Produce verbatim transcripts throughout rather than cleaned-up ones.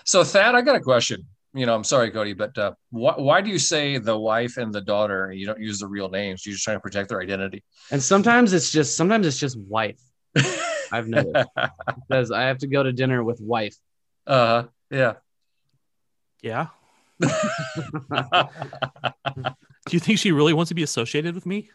So Thad, I got a question. You know, I'm sorry, Cody, but uh, wh- why do you say the wife and the daughter? You don't use the real names. You're just trying to protect their identity. And sometimes it's just sometimes it's just wife. I've noticed. It says I have to go to dinner with wife. Uh, yeah. Yeah. Do you think she really wants to be associated with me?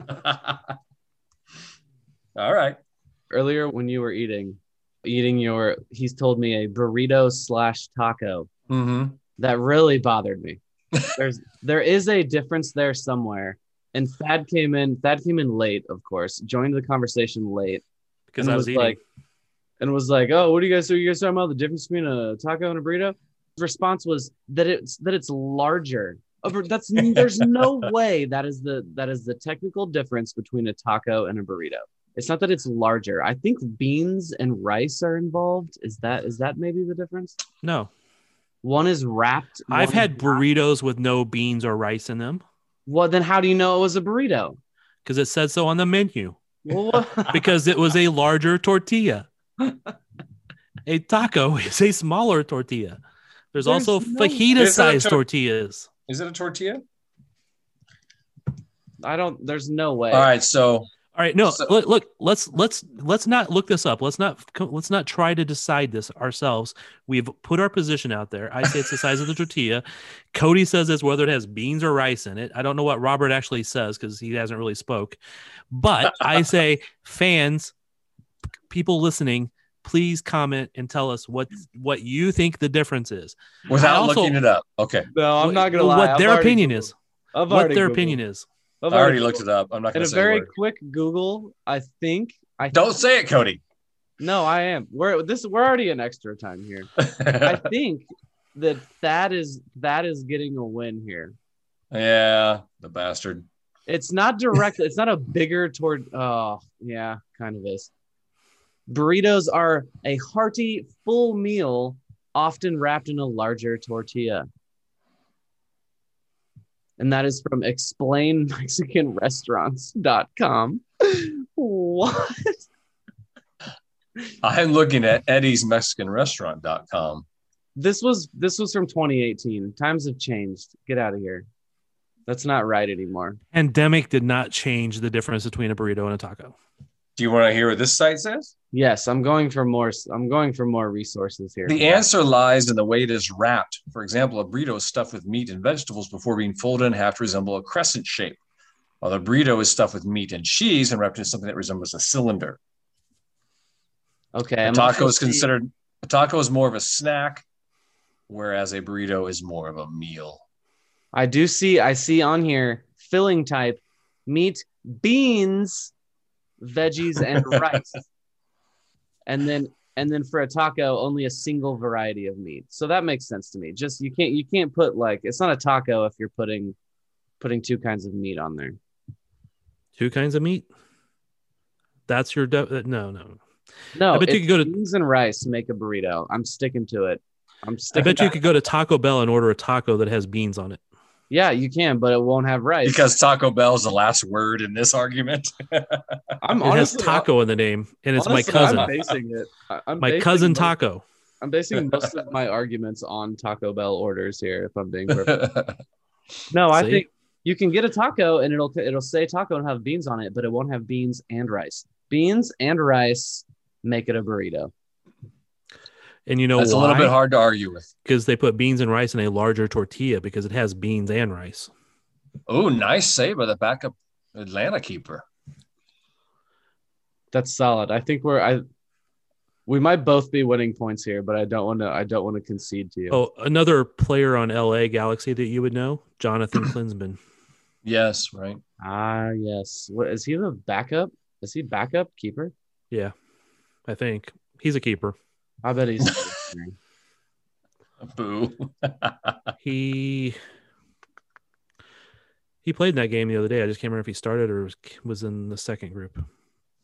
All right. Earlier when you were eating, eating your, he's told me a burrito slash taco. Mm-hmm. That really bothered me. There's there is a difference there somewhere. And Thad came in. Thad came in late, of course. Joined the conversation late because I was, was eating. Like, and was like, "Oh, what do you guys? So you guys talking about the difference between a taco and a burrito?" His response was that it's that it's larger. That's there's no way that is the that is the technical difference between a taco and a burrito. It's not that it's larger. I think beans and rice are involved. Is that is that maybe the difference? No. One is wrapped. I've had burritos with no beans or rice in them. Well, then how do you know it was a burrito? Because it said so on the menu. Well, because it was a larger tortilla. A taco is a smaller tortilla. There's, There's also no... fajita-sized tor- tortillas. Is it a tortilla? I don't. There's no way. All right, so. All right, no, so, look, look, let's let's let's not look this up. Let's not let's not try to decide this ourselves. We've put our position out there. I say it's the size of the tortilla. Cody says it's whether it has beans or rice in it. I don't know what Robert actually says because he hasn't really spoke. But I say, fans, people listening, please comment and tell us what what you think the difference is. Without also, looking it up. Okay. No, I'm what, not gonna lie. What I've their opinion Googled. is. I've what their Googled. opinion is. I've I already looked it up. I'm not going to say in a very word. quick Google. I think. I don't th- say it, Cody. No, I am. We're this. We're already in extra time here. I think that that is that is getting a win here. Yeah, the bastard. It's not direct. It's not a bigger toward. Oh, yeah, kind of is. Burritos are a hearty, full meal, often wrapped in a larger tortilla. And that is from explain mexican restaurants dot com. What? I'm looking at eddies mexican restaurant dot com. This was this was from twenty eighteen. Times have changed. Get out of here. That's not right anymore. Pandemic did not change the difference between a burrito and a taco. Do you want to hear what this site says? Yes, I'm going for more. I'm going for more resources here. The answer lies in the way it is wrapped. For example, a burrito is stuffed with meat and vegetables before being folded in half to resemble a crescent shape, while the burrito is stuffed with meat and cheese and wrapped in something that resembles a cylinder. Okay. A taco is considered a taco is more of a snack, whereas a burrito is more of a meal. I do see. I see on here filling type: meat, beans, veggies, and rice. And then and then for a taco, only a single variety of meat. So that makes sense to me. Just you can't you can't put like it's not a taco if you're putting putting two kinds of meat on there. Two kinds of meat? That's your de- no no. No, I bet you could go to beans and rice make a burrito. I'm sticking to it. I'm sticking. I bet you could go to Taco Bell and order a taco that has beans on it. Yeah, you can, but it won't have rice. Because Taco Bell is the last word in this argument. I'm it honestly, has taco in the name, and it's honestly, my cousin. I'm basing it. I'm my cousin most, Taco. I'm basing most of my arguments on Taco Bell orders here, if I'm being perfect. No, I See? think you can get a taco, and it'll it'll say taco and have beans on it, but it won't have beans and rice. Beans and rice make it a burrito. And you know That's why? a little bit hard to argue with. Because they put beans and rice in a larger tortilla because it has beans and rice. Oh, nice save by the backup Atlanta keeper. That's solid. I think we're I we might both be winning points here, but I don't want to I don't want to concede to you. Oh, another player on L A Galaxy that you would know, Jonathan Klinsmann. Yes, right. Ah, yes. What is he the backup? Is he backup keeper? Yeah. I think. He's a keeper. I bet he's boo. he he played in that game the other day. I just can't remember if he started or was, was in the second group. All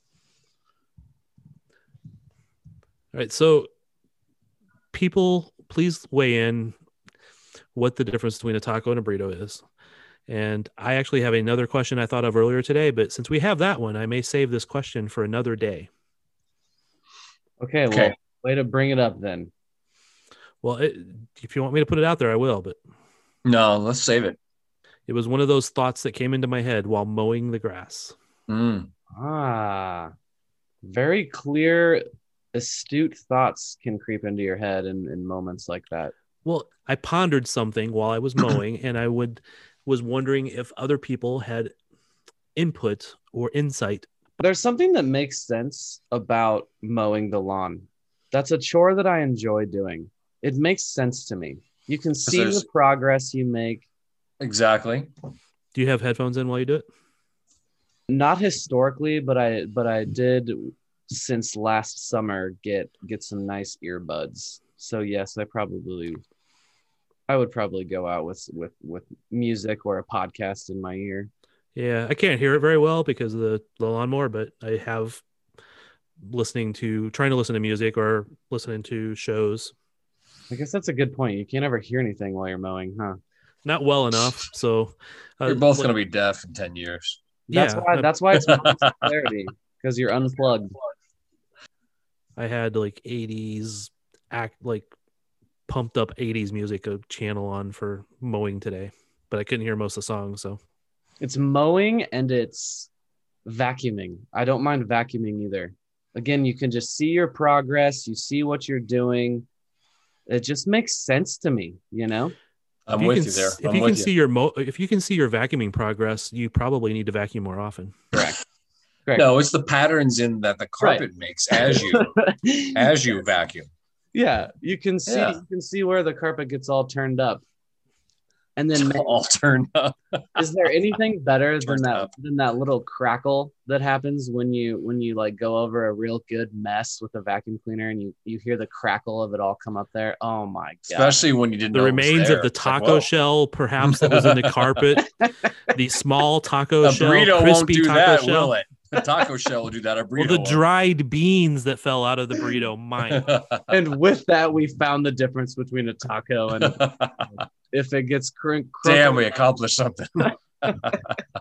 right, so people, please weigh in what the difference between a taco and a burrito is. And I actually have another question I thought of earlier today, but since we have that one, I may save this question for another day. Okay, well, okay. Way to bring it up then. Well, it, if you want me to put it out there, I will. But No, let's save it. it was one of those thoughts that came into my head while mowing the grass. Mm. Ah, very clear, astute thoughts can creep into your head in, in moments like that. Well, I pondered something while I was mowing, and I would was wondering if other people had input or insight. There's something that makes sense about mowing the lawn. That's a chore that I enjoy doing. It makes sense to me. You can see there's- the progress you make. Exactly. Do you have headphones in while you do it? Not historically, but I but I did since last summer get get some nice earbuds. So yes, I probably I would probably go out with with with music or a podcast in my ear. Yeah, I can't hear it very well because of the, the lawnmower, but I have listening to trying to listen to music or listening to shows. I guess that's a good point. You can't ever hear anything while you're mowing, huh? Not well enough. So uh, You're both like- going to be deaf in ten years. That's Yeah, why I- that's why it's moments of clarity, because you're unplugged. I had like eighties act like pumped up eighties music a channel on for mowing today, but I couldn't hear most of the songs. So It's mowing and it's vacuuming. I don't mind vacuuming either. Again, you can just see your progress. You see what you're doing. It just makes sense to me, you know? I'm if with can, you there. s- If I'm you with can see your mo- if you can see your vacuuming progress, you probably need to vacuum more often. Correct. Correct. No, it's the patterns in that the carpet makes as you as you vacuum. Yeah, you can see Yeah. you can see where the carpet gets all turned up. And then It's all turned up. is there anything better than Turned that up. than that little crackle that happens when you when you like go over a real good mess with a vacuum cleaner and you you hear the crackle of it all come up there? Oh my god. Especially when you didn't The know it was remains there. of the It's like, taco whoa. shell, perhaps that was in the carpet. The small taco A shell, burrito won't crispy do taco that, shell. will it? The taco shell will do that. A burrito Well, the won't. dried beans that fell out of the burrito might. And with that, we found the difference between a taco and if it gets crunk. Damn, we accomplished something.